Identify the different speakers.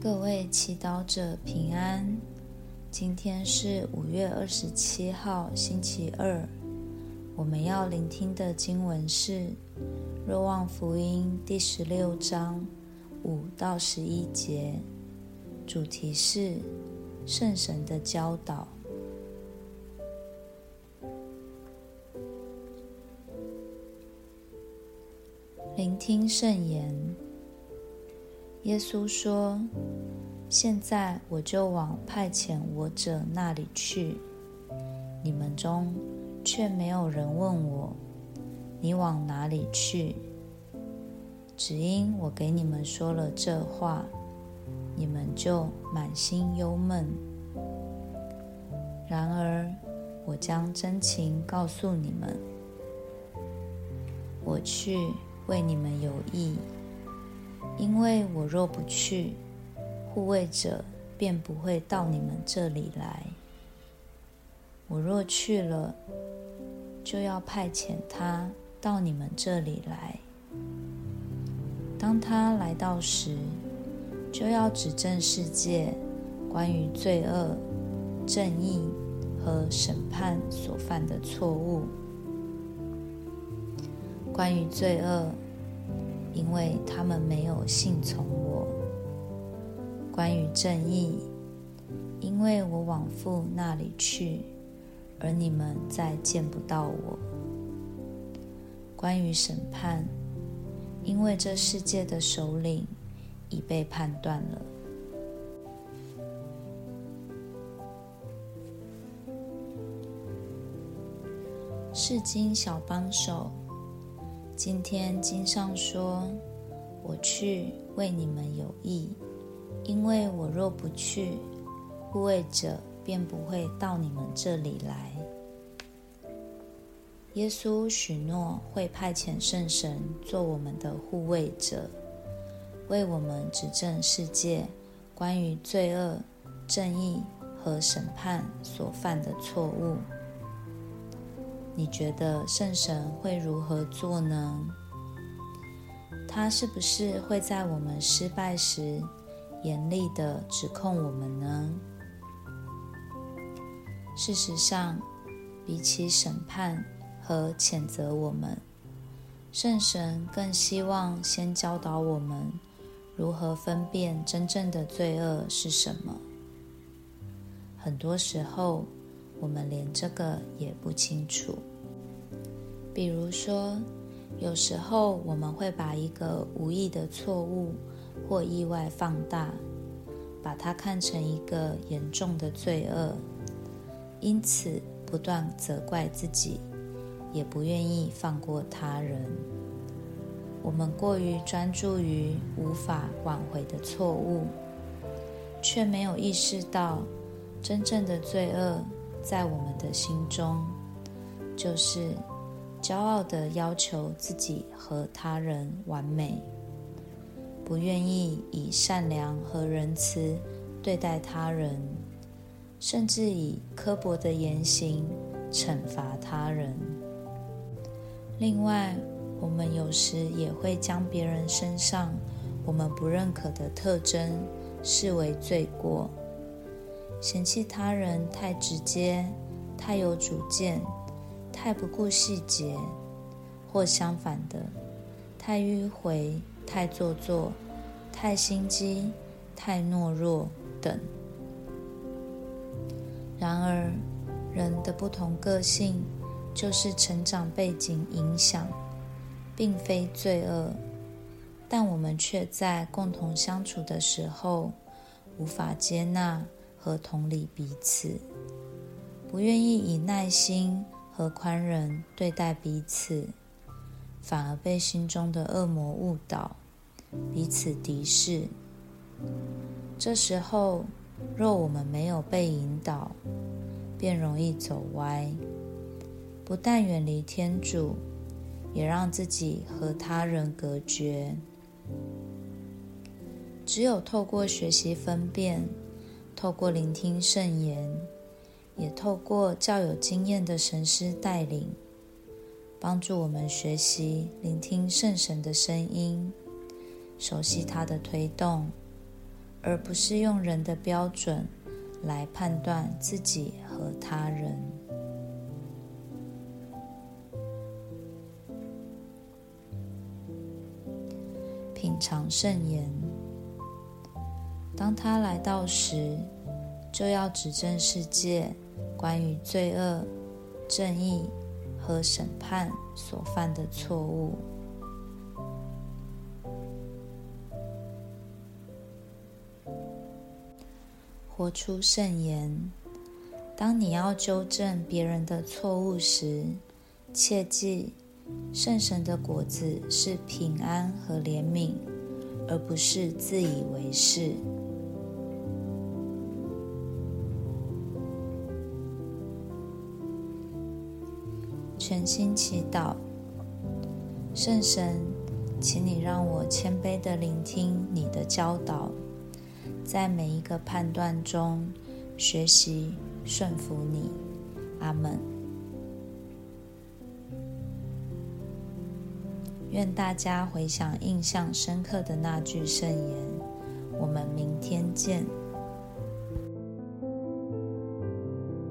Speaker 1: 各位祈祷者平安，今天是5月27号星期二，我们要聆听的经文是若望福音第16章5到11节，主题是圣神的教导。聆听圣言。耶稣说：现在我就往派遣我者那里去，你们中却没有人问我，你往哪里去？只因我给你们说了这话，你们就满心忧闷。然而我将真情告诉你们，我去为你们有益，因为我若不去，护卫者便不会到你们这里来。我若去了，就要派遣他到你们这里来。当他来到时，就要指证世界关于罪恶、正义和审判所犯的错误。关于罪恶，因为他们没有信从我；关于正义，因为我往父那里去，而你们再见不到我；关于审判，因为这世界的首领已被判断了。释经小帮手，今天经上说，我去为你们有益，因为我若不去，护卫者便不会到你们这里来。耶稣许诺会派遣圣神做我们的护卫者，为我们指证世界关于罪恶、正义和审判所犯的错误。你觉得圣神会如何做呢？他是不是会在我们失败时严厉地指控我们呢？事实上，比起审判和谴责我们，圣神更希望先教导我们如何分辨真正的罪恶是什么。很多时候，我们连这个也不清楚。比如说，有时候我们会把一个无意的错误或意外放大，把它看成一个严重的罪恶，因此不断责怪自己，也不愿意放过他人。我们过于专注于无法挽回的错误，却没有意识到真正的罪恶在我们的心中，就是骄傲地要求自己和他人完美，不愿意以善良和仁慈对待他人，甚至以刻薄的言行惩罚他人。另外，我们有时也会将别人身上我们不认可的特征视为罪过，嫌弃他人太直接、太有主见、太不顾细节，或相反的，太迂回、太做作、太心机、太懦弱等。然而，人的不同个性就是成长背景影响，并非罪恶，但我们却在共同相处的时候无法接纳和同理彼此，不愿意以耐心和宽仁对待彼此，反而被心中的恶魔误导，彼此敌视。这时候，若我们没有被引导，便容易走歪，不但远离天主，也让自己和他人隔绝。只有透过学习分辨，透过聆听圣言，也透过较有经验的神师带领，帮助我们学习聆听圣神的声音，熟悉他的推动， 而不是用人的标准来判断自己和他人。品尝圣言，当他来到时，就要指正世界关于罪恶、正义和审判所犯的错误。活出圣言，当你要纠正别人的错误时，切记圣神的果子是平安和怜悯，而不是自以为是。全心祈祷，圣神，请你让我谦卑地聆听你的教导，在每一个判断中学习顺服你。阿们。愿大家回想印象深刻的那句圣言。我们明天见。